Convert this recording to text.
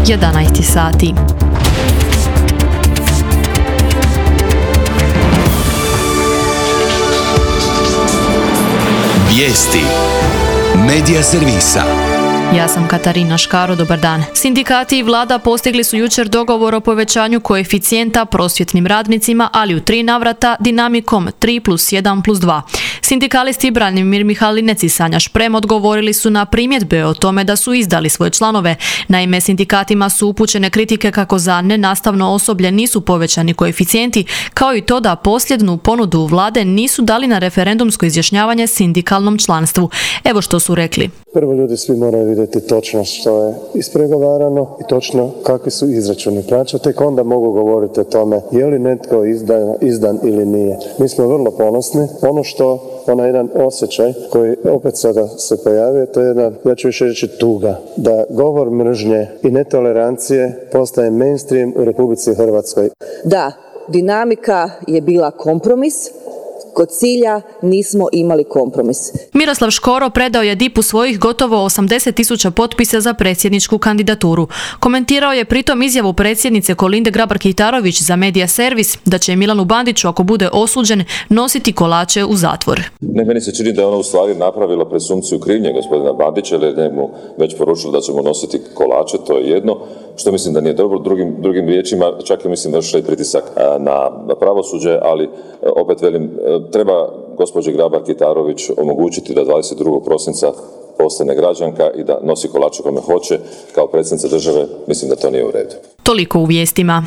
11 sati. Vijesti Medija servisa. Ja sam Katarina Škaro, dobar dan. Sindikati i vlada postigli su jučer dogovor o povećanju koeficijenta prosvjetnim radnicima, ali u 3 navrata dinamikom 3+1+2. Sindikalisti Branimir Mihalinec i Sanja Šprem odgovorili su na primjedbe o tome da su izdali svoje članove. Naime, sindikatima su upućene kritike kako za nenastavno osoblje nisu povećani koeficijenti, kao i to da posljednju ponudu vlade nisu dali na referendumsko izjašnjavanje sindikalnom članstvu. Evo što su rekli. Prvo, ljudi svi moraju vidjeti točno što je ispregovarano i točno kakvi su izračuni plaća, tek onda mogu govoriti o tome je li netko izdan ili nije. Mi smo vrlo ponosni. Ono što, onaj jedan osjećaj koji opet sada se pojavio, to je jedna, ja ću više reći tuga, da govor mržnje i netolerancije postaje mainstream u Republici Hrvatskoj. Da, dinamika je bila kompromis. Kod cilja nismo imali kompromis. Miroslav Škoro predao je DIP-u svojih gotovo 80.000 potpisa za predsjedničku kandidaturu. Komentirao je pritom izjavu predsjednice Kolinde Grabar-Kitarović za Medija servis da će Milanu Bandiću, ako bude osuđen, nositi kolače u zatvor. Meni se čini da je ona u stvari napravila presumpciju krivnje gospodina Bandića, jer je njemu već poručila da ćemo nositi kolače, to je jedno, što mislim da nije dobro. Drugim riječima, čak i mislim da je pritisak na pravosuđe, ali opet velim, treba gospođi Grabar-Kitarović omogućiti da 22. prosinca postane građanka i da nosi kolače kome hoće. Kao predsjednica države mislim da to nije u redu. Toliko u vijestima.